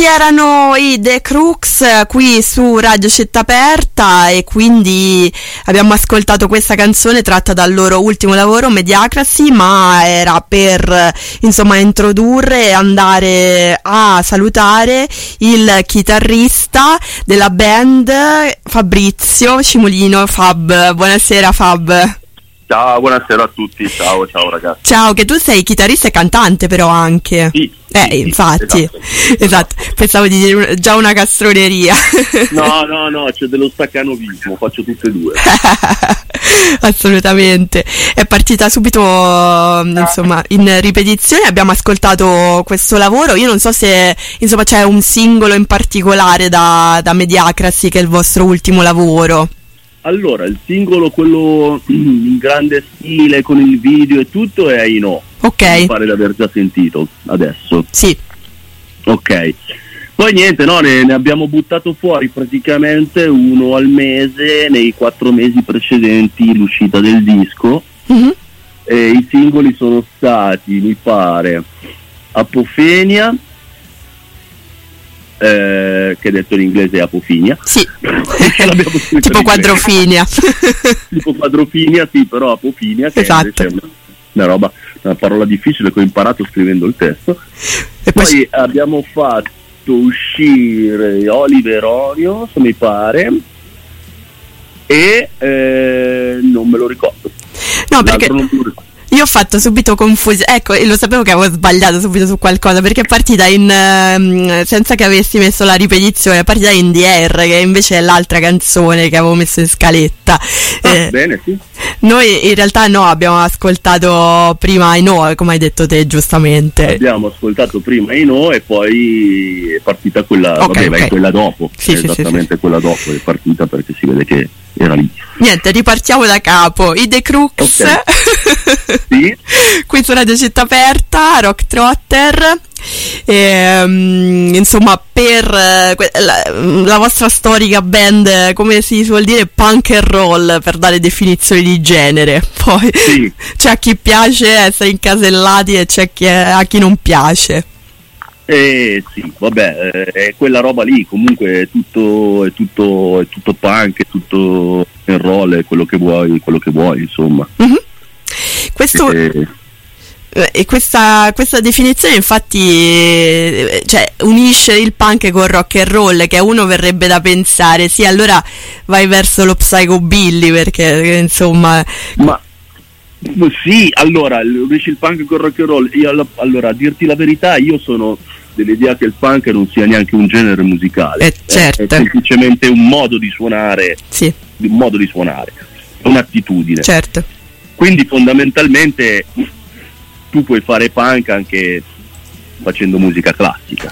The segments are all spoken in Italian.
erano i The Crooks qui su Radio Città Aperta, e quindi abbiamo ascoltato questa canzone tratta dal loro ultimo lavoro, Mediacracy, ma era per insomma introdurre e andare a salutare il chitarrista della band, Fabrizio Cimolino. Fab, buonasera Fab. Ciao, buonasera a tutti, ciao ragazzi. Ciao, che tu sei chitarrista e cantante però anche. Sì, infatti, esatto. Pensavo di dire già una castroneria. No, c'è dello staccanovismo, faccio tutte e due. Assolutamente. È partita subito, insomma, in ripetizione, abbiamo ascoltato questo lavoro. Io non so se, insomma, c'è un singolo in particolare da Mediacracy che è il vostro ultimo lavoro. Allora, il singolo, quello in grande stile, con il video e tutto, è I No. Ok. Mi pare di aver già sentito adesso. Sì. Ok. Poi niente, no, ne abbiamo buttato fuori praticamente uno al mese nei 4 mesi precedenti l'uscita del disco. Mm-hmm. E i singoli sono stati, mi pare, Apofenia, che detto in inglese è apofinia. Sì. Tipo quadrofinia. Tipo quadrofinia, sì, però apofinia, che esatto. è una parola difficile che ho imparato scrivendo il testo. E poi abbiamo fatto uscire Oliver Onio, se mi pare, e non me lo ricordo. No, perché non me lo ricordo. Io ho fatto subito confusione, ecco, e lo sapevo che avevo sbagliato subito su qualcosa, perché è partita senza che avessi messo la ripetizione, è partita in The Air, che invece è l'altra canzone che avevo messo in scaletta. Bene, sì. Noi in realtà abbiamo ascoltato prima I No, come hai detto te giustamente. Abbiamo ascoltato prima I No e poi è partita quella, okay. Quella dopo, sì, esattamente sì. Quella dopo è partita perché si vede che era lì. Niente, ripartiamo da capo. I The Crooks, okay. Sì. Qui su Radio Città Aperta, Rock Trotter. Insomma, per la vostra storica band, come si suol dire, punk and roll, per dare definizioni di genere. Poi sì. C'è a chi piace essere incasellati e c'è a chi non piace. Sì, vabbè, è quella roba lì, comunque è tutto punk, è tutto rock and roll, è quello che vuoi, insomma. Mm-hmm. Questo e questa definizione infatti unisce il punk con rock and roll, che uno verrebbe da pensare sì, allora vai verso lo psychobilly, perché insomma. Ma sì, allora unisci il punk con rock and roll. Allora, a dirti la verità, io sono dell'idea che il punk non sia neanche un genere musicale, certo. È semplicemente un modo di suonare, sì. Un'attitudine. Certo. Quindi fondamentalmente tu puoi fare punk anche facendo musica classica.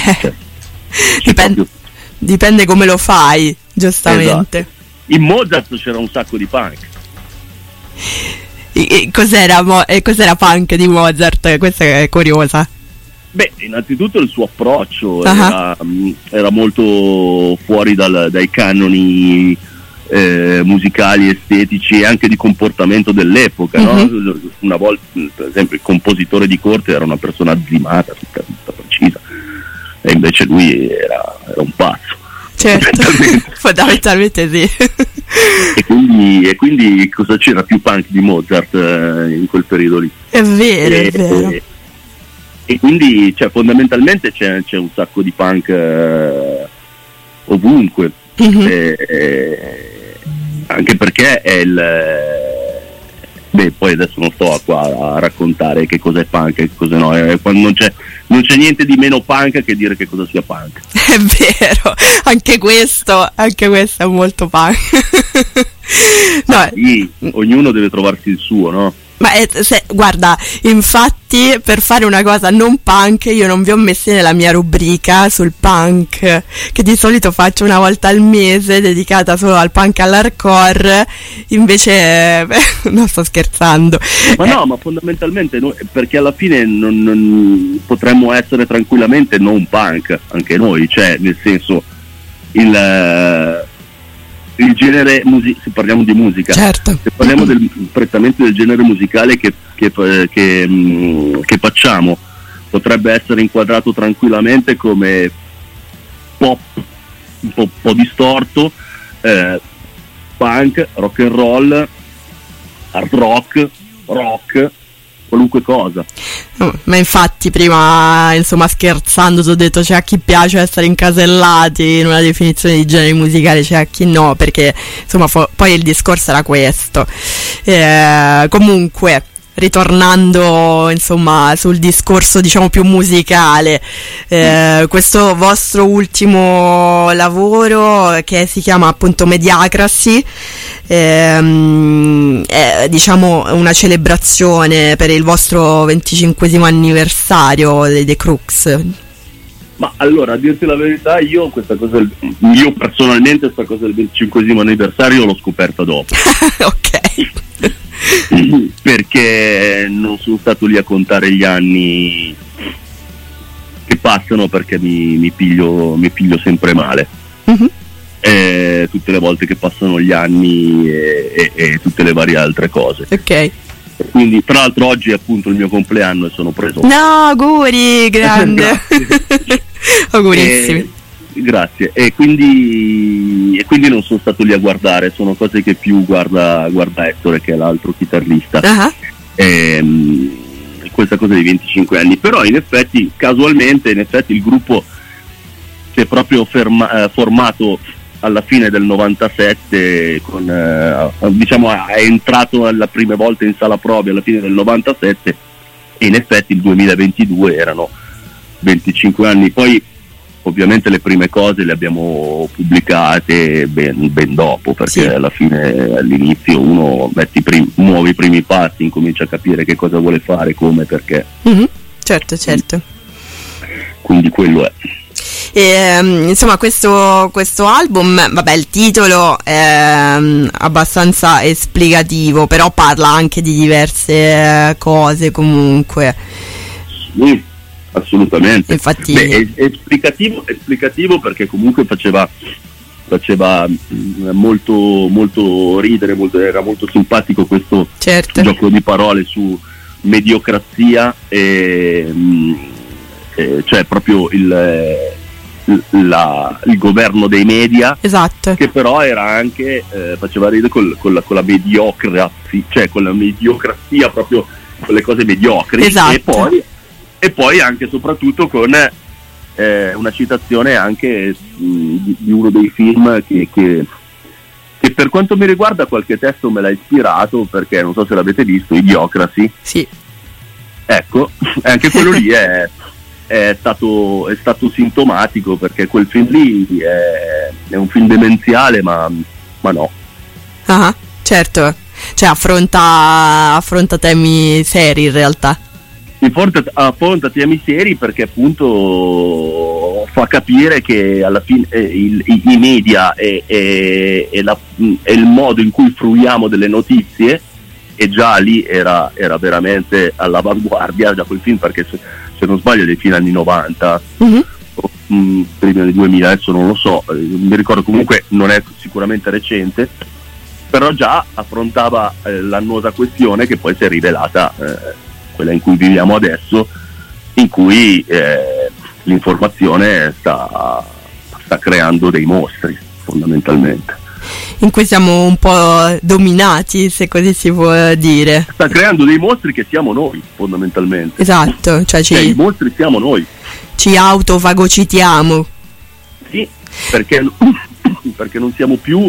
Dipende come lo fai, giustamente. Esatto. In Mozart c'era un sacco di punk. Cos'era punk di Mozart? Questa è curiosa. Beh, innanzitutto il suo approccio era molto fuori dai canoni musicali, estetici e anche di comportamento dell'epoca, mm-hmm. No? Una volta, per esempio, il compositore di corte era una persona azzimata, tutta precisa, e invece lui era un pazzo. Certo, fondamentalmente sì. E quindi cosa c'era più punk di Mozart in quel periodo lì? È vero. E quindi fondamentalmente c'è un sacco di punk ovunque. Mm-hmm. Anche perché è poi adesso non sto qua a raccontare che cos'è punk e che cos'è no, quando non c'è niente di meno punk che dire che cosa sia punk. È vero, anche questo è molto punk. No, sì, ognuno deve trovarsi il suo, no? Ma guarda, infatti per fare una cosa non punk io non vi ho messi nella mia rubrica sul punk, che di solito faccio una volta al mese dedicata solo al punk e all'hardcore, invece non sto scherzando. Ma fondamentalmente perché alla fine non potremmo essere tranquillamente non punk anche noi, nel senso il genere se parliamo di musica, certo. Se parliamo prettamente del genere musicale che facciamo, potrebbe essere inquadrato tranquillamente come pop un po' distorto, punk, rock and roll, hard rock, qualunque cosa. Ma infatti prima, insomma, scherzando ti ho detto c'è a chi piace essere incasellati in una definizione di genere musicale, c'è a chi no, perché insomma poi il discorso era questo. Comunque, ritornando insomma sul discorso diciamo più musicale, questo vostro ultimo lavoro che si chiama appunto Mediacracy, è diciamo una celebrazione per il vostro 25esimo anniversario dei The Crux. Ma allora, a dirti la verità, io personalmente questa cosa del 25esimo anniversario l'ho scoperta dopo. Ok. Perché non sono stato lì a contare gli anni che passano, perché mi piglio sempre male. Mm-hmm. Tutte le volte che passano gli anni e tutte le varie altre cose. Ok. Quindi, tra l'altro, oggi è appunto il mio compleanno e sono preso. No, auguri, grande. Augurissimi. Grazie. E quindi non sono stato lì a guardare, sono cose che più guarda Ettore, che è l'altro chitarrista. Uh-huh. Questa cosa dei 25 anni. Però in effetti, casualmente, il gruppo si è proprio formato alla fine del 97, è entrato la prima volta in sala prove alla fine del 97, e in effetti il 2022 erano 25 anni. Poi ovviamente le prime cose le abbiamo pubblicate ben dopo, perché sì, alla fine, all'inizio, uno muove i primi passi, incomincia a capire che cosa vuole fare, come, perché. Mm-hmm. Certo. Quindi quello è. Insomma, questo album, vabbè, il titolo è abbastanza esplicativo, però parla anche di diverse cose comunque. Sì, assolutamente. Infatti è esplicativo perché comunque faceva molto, molto ridere, era molto simpatico questo certo gioco di parole su mediocrazia, cioè proprio il governo dei media, esatto, che però era anche faceva ridere con la mediocrazia, cioè con la mediocrazia, proprio con le cose mediocri, esatto. e poi anche soprattutto con una citazione anche di uno dei film che per quanto mi riguarda qualche testo me l'ha ispirato, perché non so se l'avete visto, Idiocracy. Sì. Ecco, anche quello lì è stato sintomatico, perché quel film lì è un film demenziale, ma no. Ah, certo, cioè affronta temi seri in realtà. Affronta temi seri, perché appunto fa capire che alla fine i media e il modo in cui fruiamo delle notizie, e già lì era veramente all'avanguardia da quel film, perché se non sbaglio dei fine anni 90, mm-hmm, prima del 2000, adesso non lo so, mi ricordo, comunque non è sicuramente recente, però già affrontava l'annosa questione che poi si è rivelata quella in cui viviamo adesso, in cui l'informazione sta creando dei mostri, fondamentalmente. In cui siamo un po' dominati, se così si può dire. Sta creando dei mostri che siamo noi, fondamentalmente. Esatto, cioè i mostri siamo noi. Ci autofagocitiamo. Sì, perché non siamo più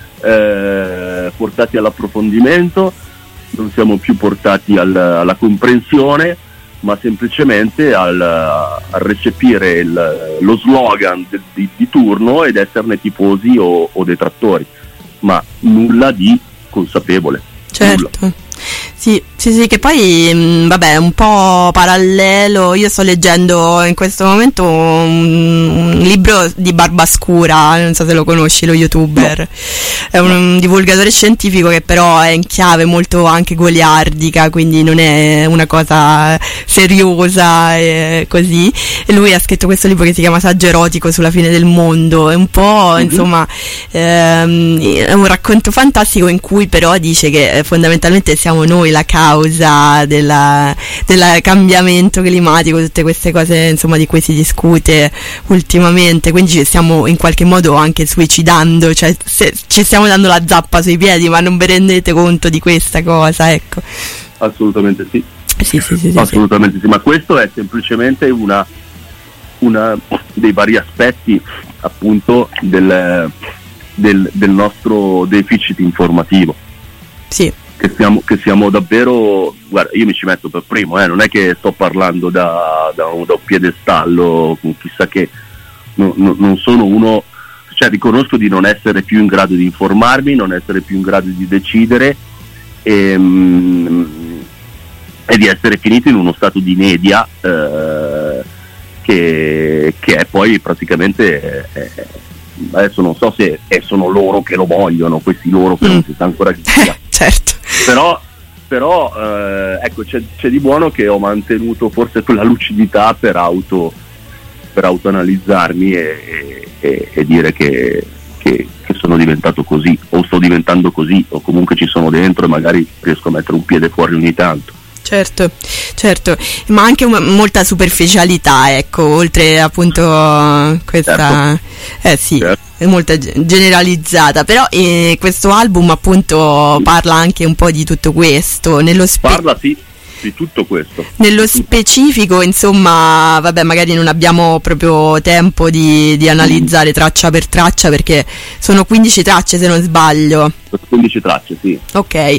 portati all'approfondimento, non siamo più portati alla comprensione, ma semplicemente al recepire lo slogan di turno ed esserne tifosi o detrattori, ma nulla di consapevole. Certo. Nulla. Sì, che poi vabbè, un po' parallelo, io sto leggendo in questo momento un libro di Barbascura, non so se lo conosci, lo youtuber. No. È un divulgatore scientifico che però è in chiave molto anche goliardica, quindi non è una cosa seriosa e così, e lui ha scritto questo libro che si chiama Saggio erotico sulla fine del mondo, è un po' insomma è un racconto fantastico in cui però dice che fondamentalmente siamo noi la causa causa del cambiamento climatico, tutte queste cose insomma di cui si discute ultimamente, quindi ci stiamo in qualche modo anche suicidando, cioè ci stiamo dando la zappa sui piedi, ma non vi rendete conto di questa cosa, ecco. Assolutamente sì. Sì, assolutamente sì, ma questo è semplicemente una dei vari aspetti appunto del nostro deficit informativo. Sì. Che siamo davvero, guarda, io mi ci metto per primo, non è che sto parlando da un piedestallo, chissà che, non sono uno, cioè riconosco di non essere più in grado di informarmi, non essere più in grado di decidere e di essere finito in uno stato di inedia che è poi praticamente adesso non so se sono loro che lo vogliono, questi loro che non si sa ancora chi sia. Certo. Però ecco, c'è di buono che ho mantenuto forse quella lucidità per autoanalizzarmi e dire che sono diventato così, o sto diventando così, o comunque ci sono dentro e magari riesco a mettere un piede fuori ogni tanto. Certo, ma anche molta superficialità, ecco, oltre appunto questa, certo. Sì, certo. È molto generalizzata, però questo album appunto parla anche un po' di tutto questo, parla sì di tutto questo. Nello specifico, insomma, vabbè, magari non abbiamo proprio tempo di analizzare traccia per traccia, perché sono 15 tracce se non sbaglio. 15 tracce, sì. Ok,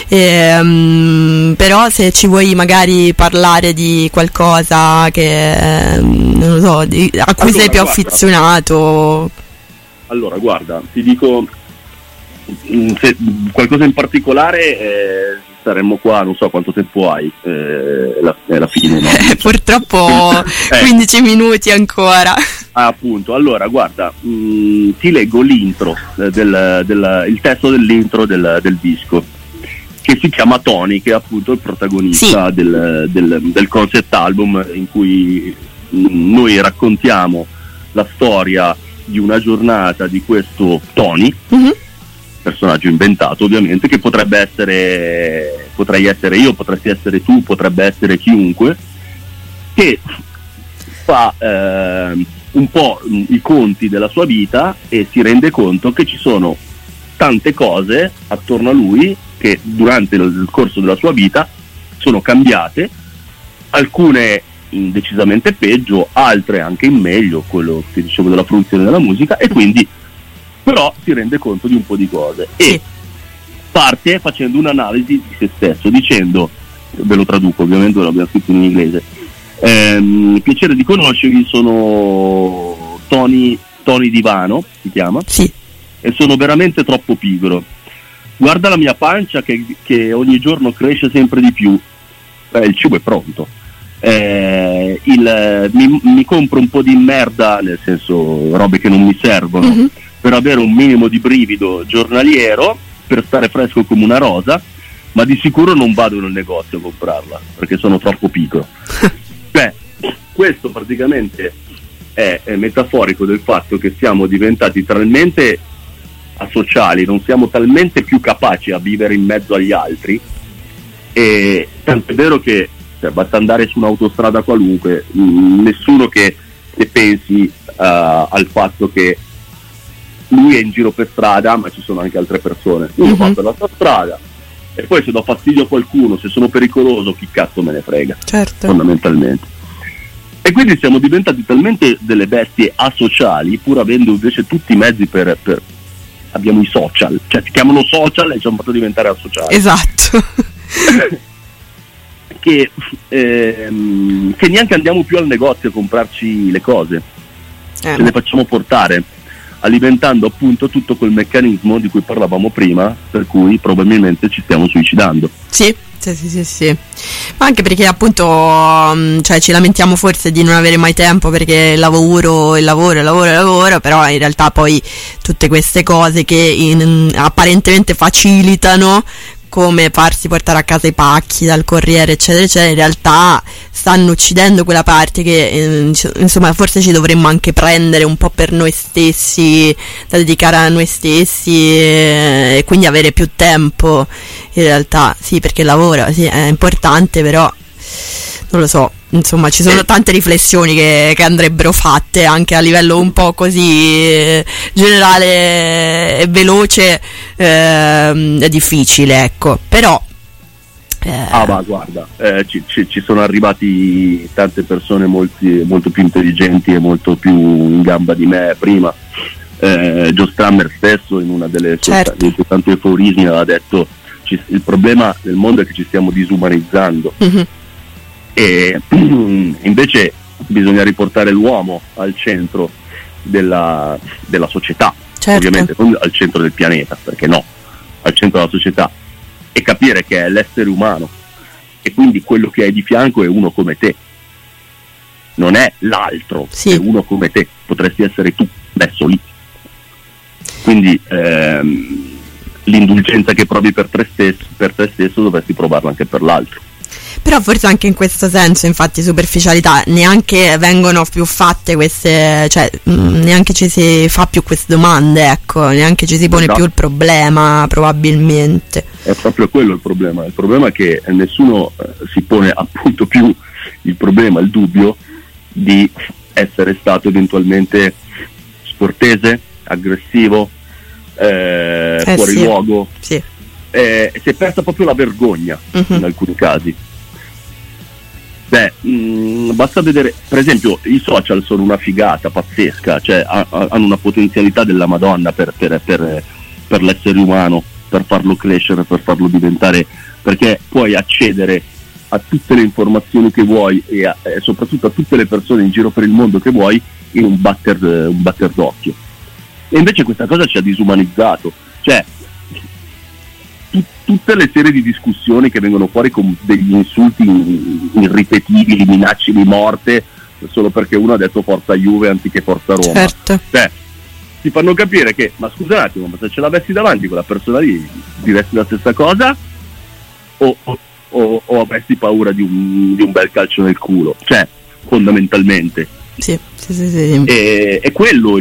però se ci vuoi magari parlare di qualcosa che non lo so, a cui sei più affezionato. Allora, guarda, ti dico, se qualcosa in particolare saremmo qua, non so quanto tempo hai, la fine. No? Purtroppo 15 minuti ancora. Appunto, allora guarda, ti leggo l'intro, il testo dell'intro del disco, che si chiama Tony, che è appunto il protagonista sì. del concept album, in cui noi raccontiamo la storia di una giornata di questo Tony, personaggio inventato ovviamente, che potrei essere io, potresti essere tu, potrebbe essere chiunque, che fa un po' i conti della sua vita e si rende conto che ci sono tante cose attorno a lui che durante il corso della sua vita sono cambiate, alcune decisamente peggio, altre anche in meglio, quello che dicevo della fruizione della musica, e quindi però si rende conto di un po' di cose e parte facendo un'analisi di se stesso, dicendo, ve lo traduco ovviamente, l'abbiamo scritto in inglese, piacere di conoscervi, sono Tony Divano, si chiama, sì. E sono veramente troppo pigro, guarda la mia pancia che ogni giorno cresce sempre di più, il cibo è pronto, mi compro un po' di merda, nel senso robe che non mi servono, per avere un minimo di brivido giornaliero, per stare fresco come una rosa, ma di sicuro non vado nel negozio a comprarla perché sono troppo pigro. Cioè, questo praticamente è metaforico del fatto che siamo diventati talmente asociali, non siamo talmente più capaci a vivere in mezzo agli altri, e tanto è vero che basta andare su un'autostrada qualunque, nessuno che pensi al fatto che lui è in giro per strada, ma ci sono anche altre persone. Io va per la sua strada e poi se do fastidio a qualcuno, se sono pericoloso, chi cazzo me ne frega, certo. Fondamentalmente. E quindi siamo diventati talmente delle bestie asociali, pur avendo invece tutti i mezzi per abbiamo i social, cioè si chiamano social e ci hanno fatto diventare asociali. Esatto. che neanche andiamo più al negozio a comprarci le cose, ce le facciamo portare, alimentando appunto tutto quel meccanismo di cui parlavamo prima, per cui probabilmente ci stiamo suicidando. Sì. Ma anche perché appunto cioè ci lamentiamo forse di non avere mai tempo perché lavoro, però in realtà poi tutte queste cose che apparentemente facilitano come farsi portare a casa i pacchi dal corriere eccetera eccetera, in realtà stanno uccidendo quella parte che insomma forse ci dovremmo anche prendere un po' per noi stessi, da dedicare a noi stessi, e quindi avere più tempo in realtà. Sì, perché il lavoro sì, è importante, però non lo so, insomma ci sono tante riflessioni che andrebbero fatte anche a livello un po' così generale e veloce. È difficile, ecco, però ma guarda, ci sono arrivati tante persone molto più intelligenti e molto più in gamba di me prima. Joe Strummer stesso in una delle sue tanti aforismi aveva detto: il problema del mondo è che ci stiamo disumanizzando. E invece bisogna riportare l'uomo al centro della società, ovviamente non al centro del pianeta, perché no, al centro della società, e capire che è l'essere umano, e quindi quello che hai di fianco è uno come te, non è l'altro, è uno come te, potresti essere tu messo lì. Quindi l'indulgenza che provi per te stesso dovresti provarla anche per l'altro. Però forse anche in questo senso, infatti, superficialità, neanche vengono più fatte queste, cioè neanche ci si fa più queste domande, ecco, neanche ci si pone più il problema, probabilmente. È proprio quello il problema è che nessuno si pone appunto più il problema, il dubbio di essere stato eventualmente scortese, aggressivo, fuori luogo. Si è persa proprio la vergogna in alcuni casi. Basta vedere, per esempio, i social sono una figata pazzesca, cioè hanno una potenzialità della Madonna per l'essere umano, per farlo crescere, per farlo diventare, perché puoi accedere a tutte le informazioni che vuoi e soprattutto a tutte le persone in giro per il mondo che vuoi in un batter d'occhio. E invece questa cosa ci ha disumanizzato, cioè tutte le serie di discussioni che vengono fuori con degli insulti irripetibili, minacce di morte solo perché uno ha detto forza Juve anziché forza Roma. Certo. Cioè, ti fanno capire che, ma scusa un attimo, ma se ce l'avessi davanti quella persona lì diresti la stessa cosa o avresti paura di un bel calcio nel culo? Cioè, fondamentalmente. Sì. È quello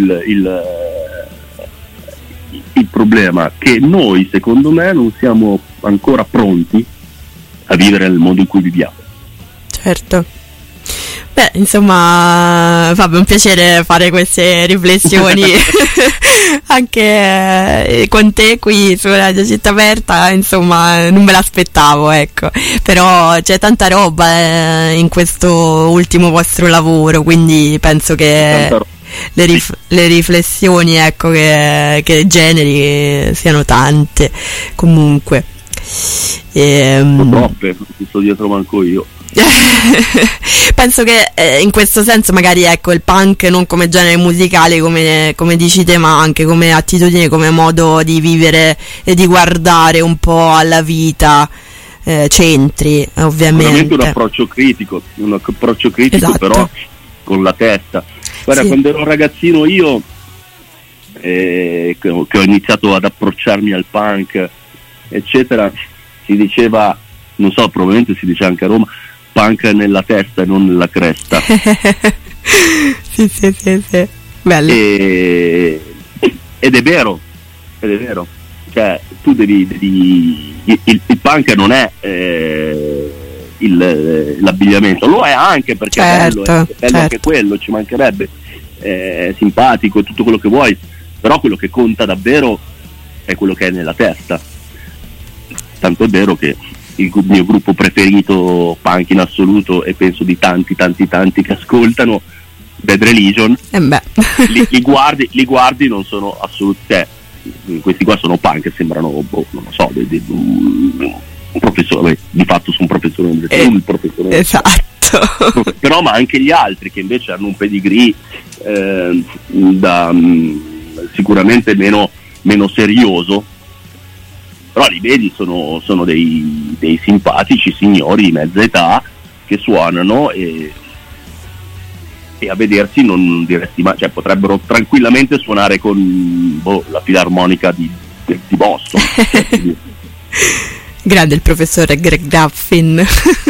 il problema, che noi secondo me non siamo ancora pronti a vivere nel mondo in cui viviamo. Certo. Beh, insomma, Fabio, è un piacere fare queste riflessioni anche con te qui su Radio Città Aperta, insomma, non me l'aspettavo, ecco, però c'è tanta roba in questo ultimo vostro lavoro, quindi penso che le riflessioni, ecco, che generi siano tante comunque. Troppe, ci sto dietro manco io. Penso che in questo senso magari, ecco, il punk non come genere musicale come dici te, ma anche come attitudine, come modo di vivere e di guardare un po' alla vita, centri ovviamente. Sicuramente un approccio critico esatto. Però con la testa. Guarda, quando ero ragazzino io che ho iniziato ad approcciarmi al punk eccetera, si diceva, non so, probabilmente si dice anche a Roma, punk nella testa e non nella cresta. sì. Bello. Ed è vero, cioè tu devi il punk non è l'abbigliamento, lo è anche perché certo, è bello anche quello, ci mancherebbe, è simpatico e tutto quello che vuoi, però quello che conta davvero è quello che è nella testa. Tanto è vero che il mio gruppo preferito punk in assoluto, e penso di tanti che ascoltano, Bad Religion, li guardi non sono assolutamente, questi qua sono punk, sembrano non lo so, un professore, di fatto sono un professore esatto. Però ma anche gli altri che invece hanno un pedigree sicuramente meno serioso, però li vedi, sono dei simpatici signori di mezza età che suonano e a vedersi non diresti mai, cioè potrebbero tranquillamente suonare con la filarmonica di Boston. Grande il professore Greg Graffin.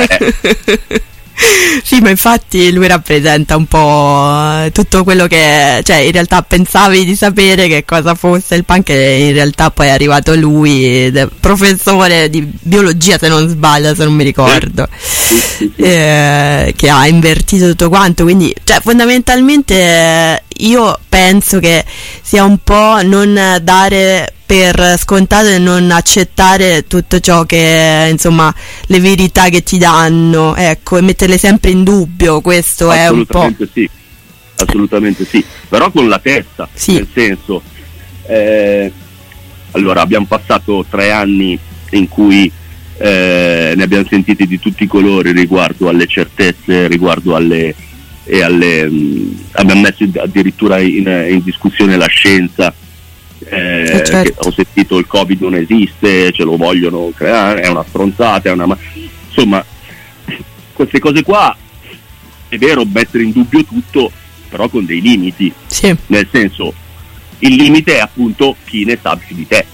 Sì, ma infatti lui rappresenta un po' tutto quello che, cioè in realtà pensavi di sapere che cosa fosse il punk e in realtà poi è arrivato lui, professore di biologia se non sbaglio, se non mi ricordo, che ha invertito tutto quanto, quindi cioè fondamentalmente io penso che sia un po' non dare per scontato e non accettare tutto ciò che, insomma, le verità che ti danno, ecco, e metterle sempre in dubbio, questo è un po'... Sì, assolutamente sì, però con la testa, sì. Nel senso, allora abbiamo passato 3 anni in cui ne abbiamo sentiti di tutti i colori riguardo alle certezze, riguardo alle abbiamo messo addirittura in discussione la scienza. Certo. Ho sentito il Covid non esiste, ce lo vogliono creare, è una stronzata, insomma, queste cose qua è vero, mettere in dubbio tutto, però con dei limiti, sì. Nel senso, il limite è appunto chi ne sa più di te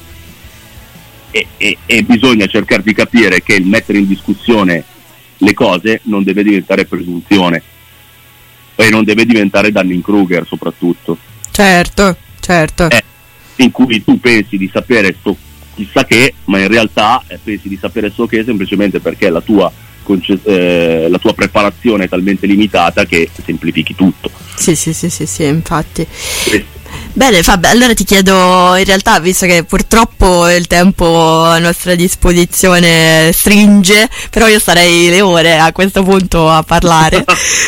e bisogna cercare di capire che il mettere in discussione le cose non deve diventare presunzione e non deve diventare Dunning-Kruger soprattutto, certo in cui tu pensi di sapere chissà che, ma in realtà pensi di sapere che semplicemente perché la tua preparazione è talmente limitata che semplifichi tutto. Sì, infatti. Bene Fabio, allora ti chiedo, in realtà, visto che purtroppo il tempo a nostra disposizione stringe, però io starei le ore a questo punto a parlare,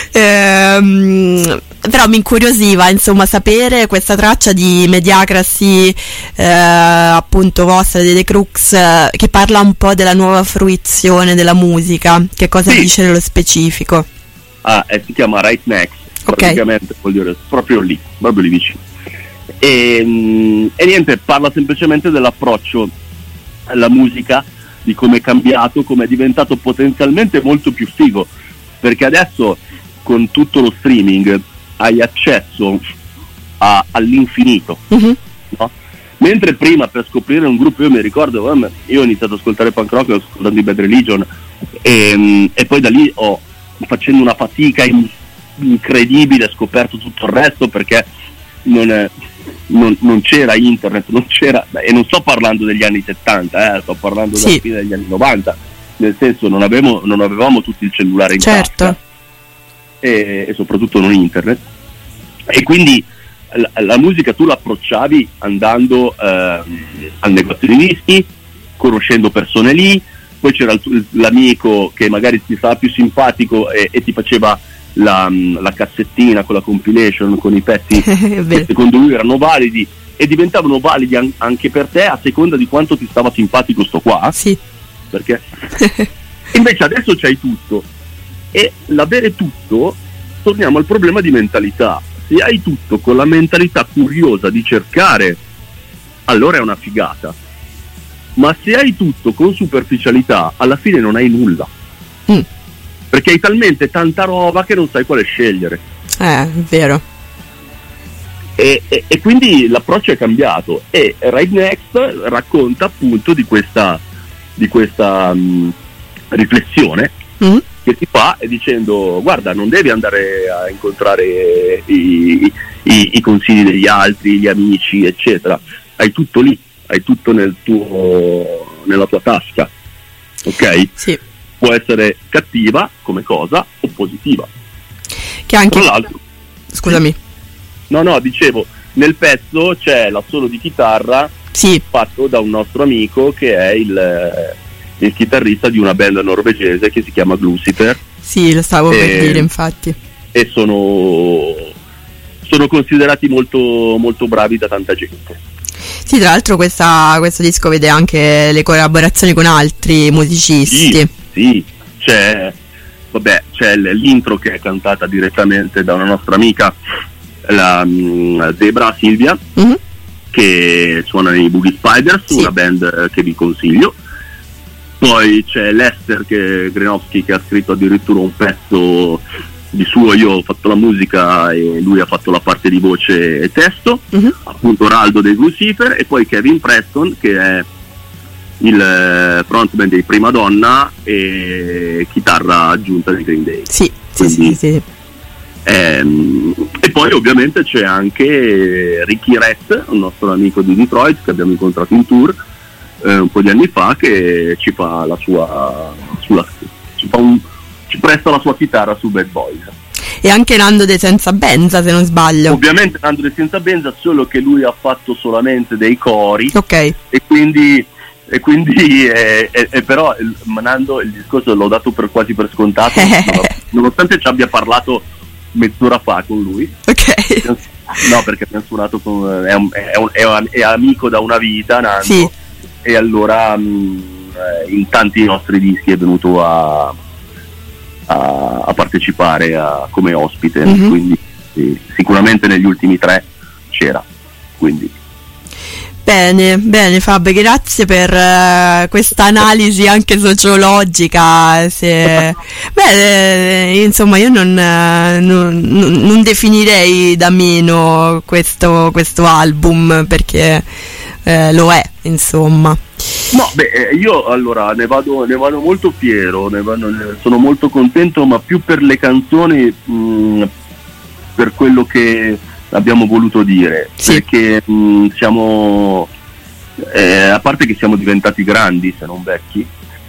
però mi incuriosiva, insomma, sapere questa traccia di Mediacracy, appunto vostra, di The Crux, che parla un po' della nuova fruizione della musica, che cosa dice nello specifico? Si chiama Right Next, praticamente vuol dire proprio lì vicino. E niente, parla semplicemente dell'approccio alla musica, di come è cambiato, come è diventato potenzialmente molto più figo, perché adesso con tutto lo streaming hai accesso all'infinito, no? Mentre prima per scoprire un gruppo, io mi ricordo, io ho iniziato ad ascoltare punk rock ascoltando i Bad Religion e poi da lì facendo una fatica incredibile, ho scoperto tutto il resto, perché non c'era internet, non c'era, e non sto parlando degli anni 70, sto parlando della fine degli anni 90, nel senso non avevamo tutti il cellulare in tasca e soprattutto non internet, e quindi la musica tu l'approcciavi andando al negozio di dischi, conoscendo persone lì, poi c'era l'amico che magari ti stava più simpatico e ti faceva la cassettina con la compilation, con i pezzi che secondo lui erano validi e diventavano validi anche per te a seconda di quanto ti stava simpatico sto qua, perché invece adesso c'hai tutto, e l'avere tutto, torniamo al problema di mentalità. Se hai tutto con la mentalità curiosa di cercare, allora è una figata, ma se hai tutto con superficialità, alla fine non hai nulla, perché hai talmente tanta roba che non sai quale scegliere. È vero. E quindi l'approccio è cambiato, e Right Next racconta appunto di questa riflessione che ti fa, dicendo: guarda, non devi andare a incontrare i consigli degli altri, gli amici, eccetera, hai tutto lì, hai tutto nella tua tasca, ok? Sì. Può essere cattiva come cosa o positiva. Che anche... Tra l'altro, scusami. No, dicevo, nel pezzo c'è l'assolo di chitarra fatto da un nostro amico che è il chitarrista di una band norvegese che si chiama Glucifer. Sì, lo stavo per dire, infatti. E sono considerati molto, molto bravi da tanta gente. Sì, tra l'altro questo disco vede anche le collaborazioni con altri musicisti. Sì, c'è l'intro che è cantata direttamente da una nostra amica, la Debra Silvia, che suona nei Boogie Spiders, una band che vi consiglio. Poi c'è Lester Grenowski, che ha scritto addirittura un pezzo di suo, io ho fatto la musica e lui ha fatto la parte di voce e testo, appunto Raldo dei Glucifer. E poi Kevin Preston, che è il frontman dei Prima Donna e chitarra aggiunta dei Green Day. Sì. E poi ovviamente c'è anche Ricky Rett, un nostro amico di Detroit che abbiamo incontrato in tour un po' di anni fa, che ci fa la sua ci presta la sua chitarra su Bad Boys. E anche Nando De Senza Benza, se non sbaglio. Ovviamente Nando De Senza Benza, solo che lui ha fatto solamente dei cori, ok, e quindi però Nando, il discorso l'ho dato quasi per scontato, nonostante ci abbia parlato mezz'ora fa con lui. Ok. No, perché abbiamo suonato è amico da una vita, Nando. Sì. E allora in tanti nostri dischi è venuto a partecipare come ospite, quindi sicuramente negli ultimi 3 c'era, quindi. Bene Fabio, grazie per questa analisi anche sociologica. Insomma, io non definirei da meno questo album, perché lo è, insomma. No, io allora ne vado molto fiero, sono molto contento, ma più per le canzoni, per quello che abbiamo voluto dire, sì. Perché siamo, a parte che siamo diventati grandi, se non vecchi,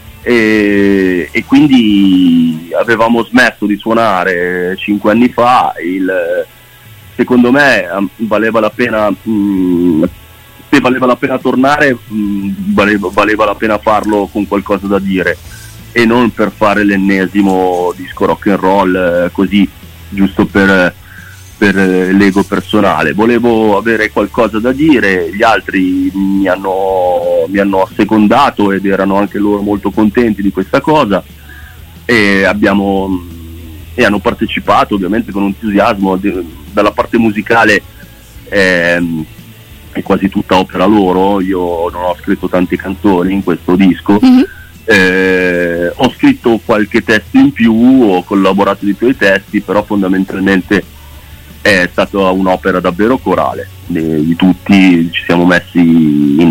e quindi avevamo smesso di suonare 5 anni fa. Secondo me valeva la pena, se valeva la pena tornare, valeva la pena farlo con qualcosa da dire, e non per fare l'ennesimo disco rock and roll così, giusto per l'ego personale. Volevo avere qualcosa da dire, gli altri mi hanno assecondato ed erano anche loro molto contenti di questa cosa, e hanno partecipato ovviamente con entusiasmo. Dalla parte musicale è quasi tutta opera loro, io non ho scritto tante canzoni in questo disco, ho scritto qualche testo in più, ho collaborato di più ai testi, però fondamentalmente è stata un'opera davvero corale di tutti. Ci siamo messi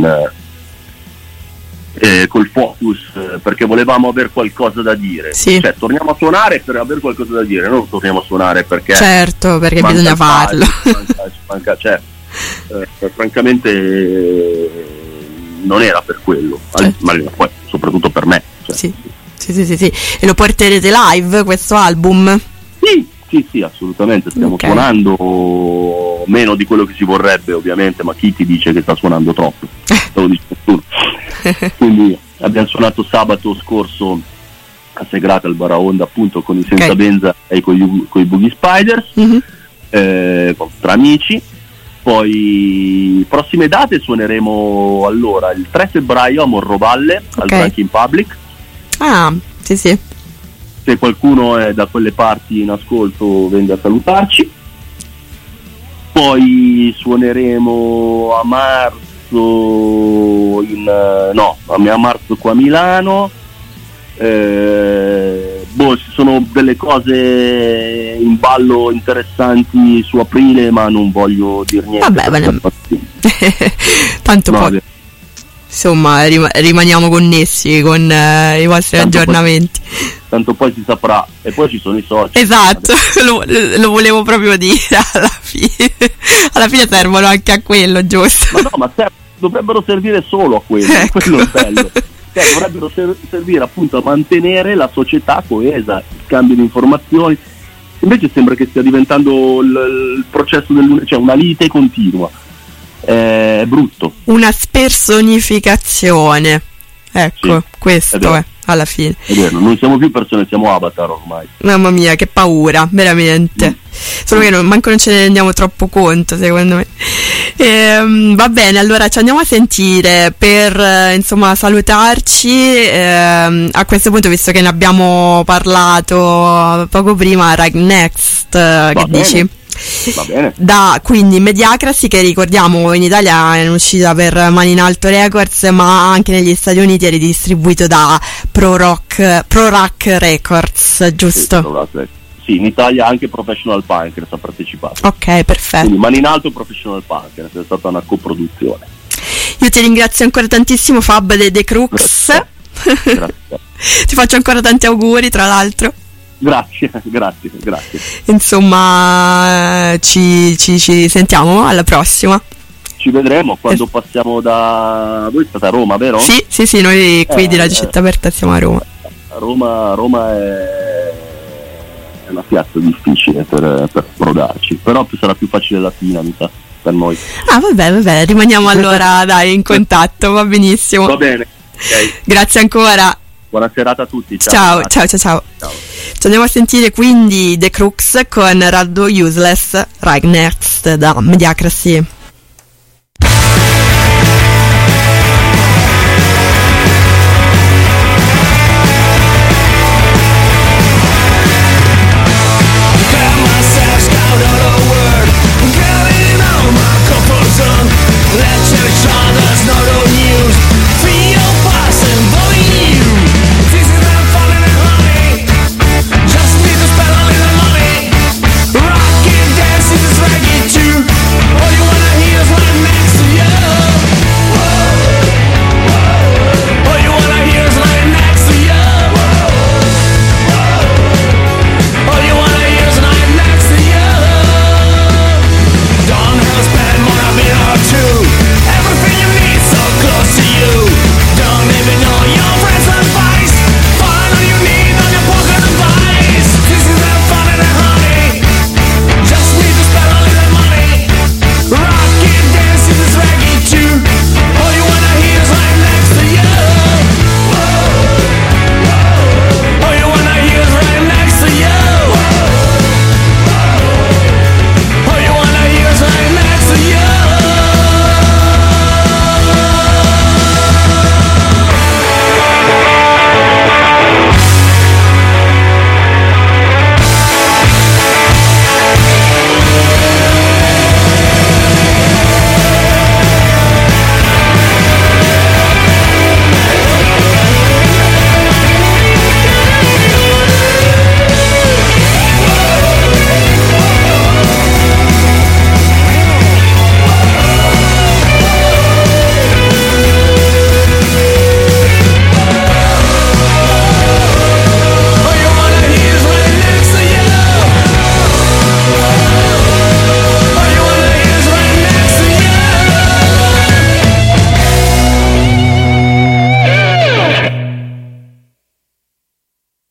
col focus, perché volevamo avere qualcosa da dire, sì. Cioè torniamo a suonare per avere qualcosa da dire, non torniamo a suonare perché bisogna farlo. Francamente non era per quello, ma poi soprattutto per me, cioè. Sì. E lo porterete live questo album? Sì, assolutamente. Stiamo suonando meno di quello che si vorrebbe, ovviamente, ma chi ti dice che sta suonando troppo? Te lo dice nessuno. Quindi abbiamo suonato sabato scorso a Segrate al Baraonda, appunto, con i Senza Benza e con i Boogie Spiders, tra amici. Poi prossime date suoneremo allora il 3 febbraio a Morrovalle, al Drunken Public. Sì. Se qualcuno è da quelle parti in ascolto, venga a salutarci. Poi suoneremo a marzo a marzo qua a Milano. Ci sono delle cose in ballo interessanti su aprile, ma non voglio dire niente. Tanto poi insomma rimaniamo connessi con i vostri aggiornamenti. Tanto poi si saprà, e poi ci sono i social. Esatto, lo volevo proprio dire, alla fine servono anche a quello, giusto? Ma dovrebbero servire solo a quello, quello è bello. Dovrebbero servire appunto a mantenere la società coesa, il scambio di informazioni. Invece sembra che stia diventando il processo cioè una lite continua. È brutto. Una spersonificazione. Ecco, sì, questo è alla fine. È vero, non siamo più persone, siamo avatar ormai. Mamma mia, che paura, veramente. Solo che manco non ce ne rendiamo troppo conto, secondo me. Va bene, allora ci andiamo a sentire per insomma salutarci. A questo punto, visto che ne abbiamo parlato poco prima, Right Next, che dici? Va bene. Quindi Mediacracy, che ricordiamo in Italia è uscita per Mani in Alto Records, ma anche negli Stati Uniti è distribuito da Pro Rock Records, giusto? Sì, in Italia anche Professional Punkers ha partecipato. Ok, perfetto. Quindi Mani in Alto e Professional Punkers è stata una coproduzione. Io ti ringrazio ancora tantissimo, Fab dei The Crux. Grazie. Ti faccio ancora tanti auguri, tra l'altro. Grazie. Insomma, ci sentiamo alla prossima. Ci vedremo quando passiamo da... Voi state a Roma, vero? Sì, noi qui di Radio Città Aperta siamo a Roma. Roma è una piazza difficile per prodarci, però sarà più facile Latina, mi sa, per noi. Vabbè, rimaniamo allora dai in contatto, va benissimo. Va bene, okay. Grazie ancora. Buona serata a tutti. Ciao. Ci andiamo a sentire quindi The Crux con Raddo Useless Right Next da Mediacracy.